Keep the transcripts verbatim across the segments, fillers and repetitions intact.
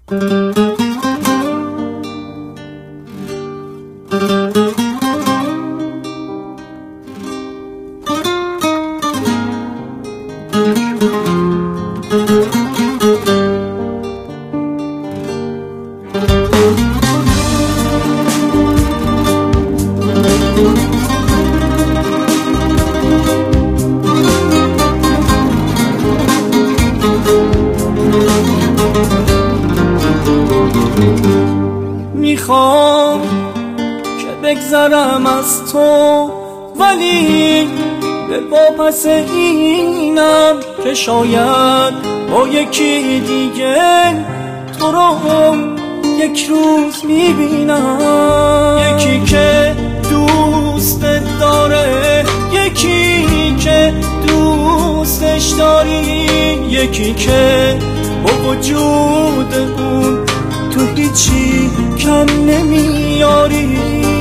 میخوام که بگذرم از تو، ولی به واپس اینم که شاید با یکی دیگه تو رو یک روز میبینم. یکی که دوست داره، یکی که دوستش داری، یکی که با وجود اون تو هیچی کم نمیاری.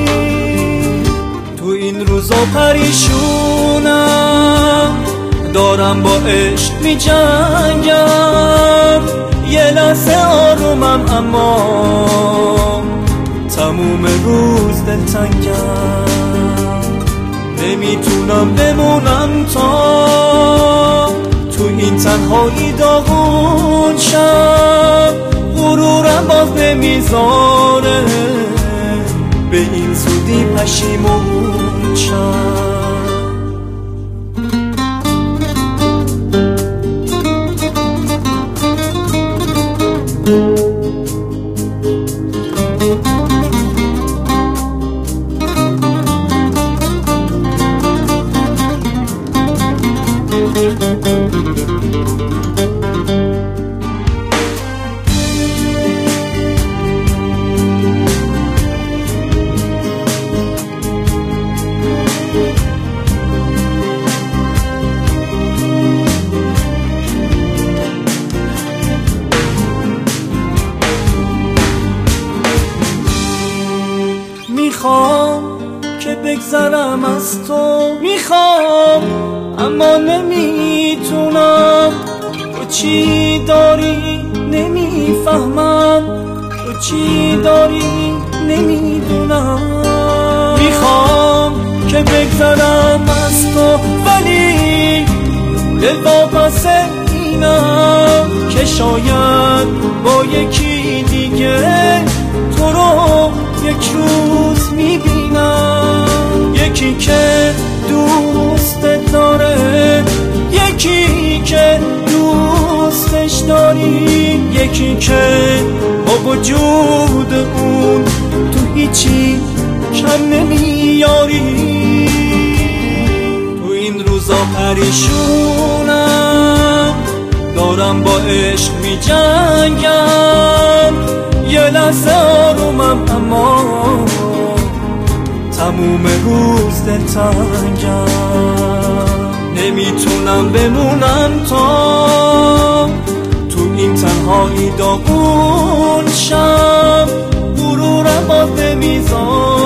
تو این روزا پریشونم، دارم با عشق می جنگم، یه لحظه آرومم اما تموم روز دلتنگم. نمیتونم بمونم تا تو این تنهایی داغون شم، غرورم باز نمیذاره به این زودی پشیمون شم. میخوام که بگذرم از تو، میخوام اما نمیتونم. تو چی داری نمیفهمم، تو چی داری نمیدونم. میخوام که بگذرم از تو، ولی به واپس اینم که شاید با یکی دیگه تو رو یک روز میبینم. یکی که دوست داره، یکی که دوستش داری، یکی که با وجود اون تو هیچی کم نمیاری. تو این روزا پریشونم، دارم با عشق می جنگم، یه لحظه آرومم اما تموم روز دلتنگم. نمیتونم بمونم تا تو این تنهایی داغون شم، غرورم باز نمیذاره